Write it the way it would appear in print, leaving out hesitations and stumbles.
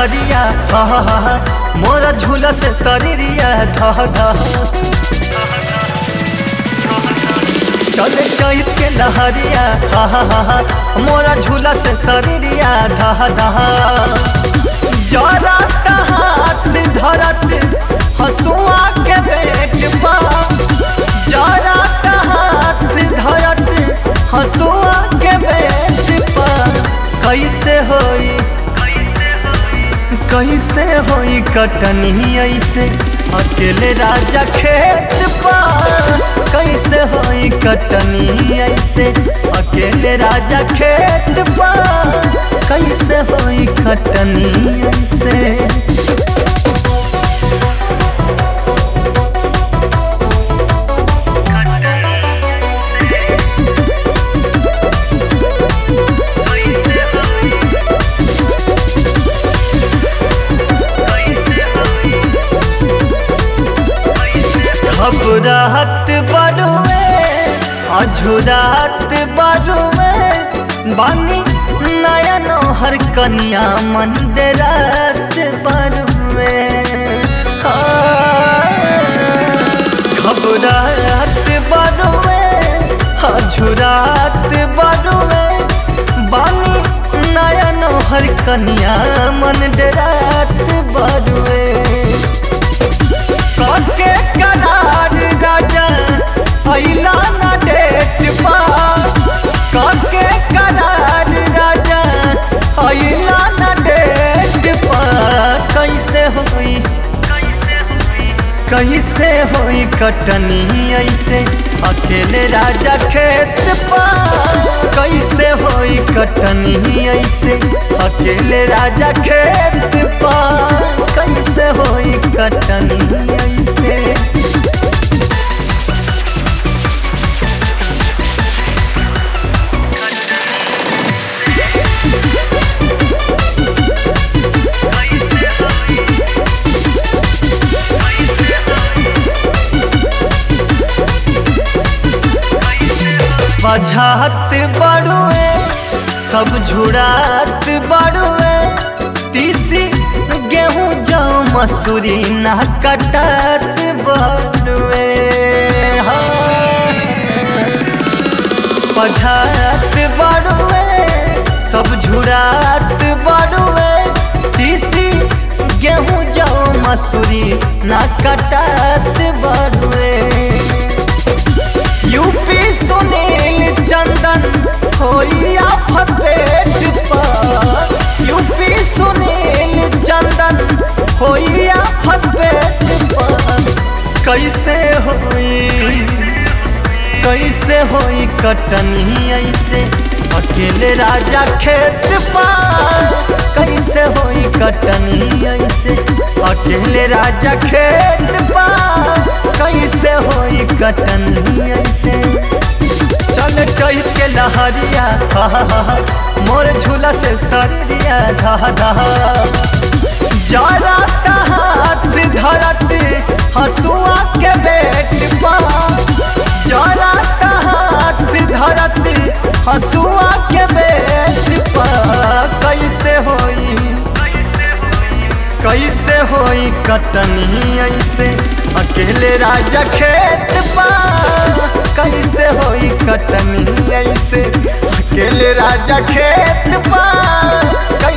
लहरिया मोरा झूला से शरीरिया धा धा चले चैत के लहरिया मोरा झूला से शरीरिया धा धा जरा हाथ धरत हसुआ के पेट पा जरा हाथ धरत हसुआ के पेट पा कैसे होई कटनी ऐसे अकेले राजा खेत पा कैसे होई कटनी ऐसे अकेले राजा खेत पा कैसे होई कटनी ऐसे घबराहट बड़ुए अझुरात बड़ुए बानी नया नौहर कन्या मंदिरात बड़ुए घबराहट बड़ुए अझुरात बड़ुए बानी नया नौहर कन्या मंदिरात बड़ुए काके करार राजा अइला ना डेट पा काके करार राजा अइला ना डेट पा कैसे होई कटनी ऐसे अकेले राजा खेत पा कैसे होई कटनी ऐसे अकेले राजा खेत पा कैसे होई कटनी ऐसे बझात बड़ुए सब झुरात बड़ुए तीसी गेहूं जौ मसूरी ना कटात बड़ुए बझात बड़ुए सब झुरात बड़ुए तीसी गेहूं जौ मसूरी ना कटात बड़ुए यूपी सुनील चंदन होइया फपेट पा यूपी सुनील चंदन होइया फपेट पा कैसे होई कटनी ऐसे अकेले राजा खेत पा कैसे होई कटनी ऐसे अकेले राजा खेत पा कैसे होई कटनी ऐसे चल चैत के लहरिया मोर झूला से शरीरिया धा धा जरा हाथ धरत हसुआ के बेट पा जरा हाथ धरत हसुआ के बेट पा कैसे होई कटनी ऐसे अकेले राजा खेत पा कैसे होई कटनी ऐसे अकेले राजा खेत पा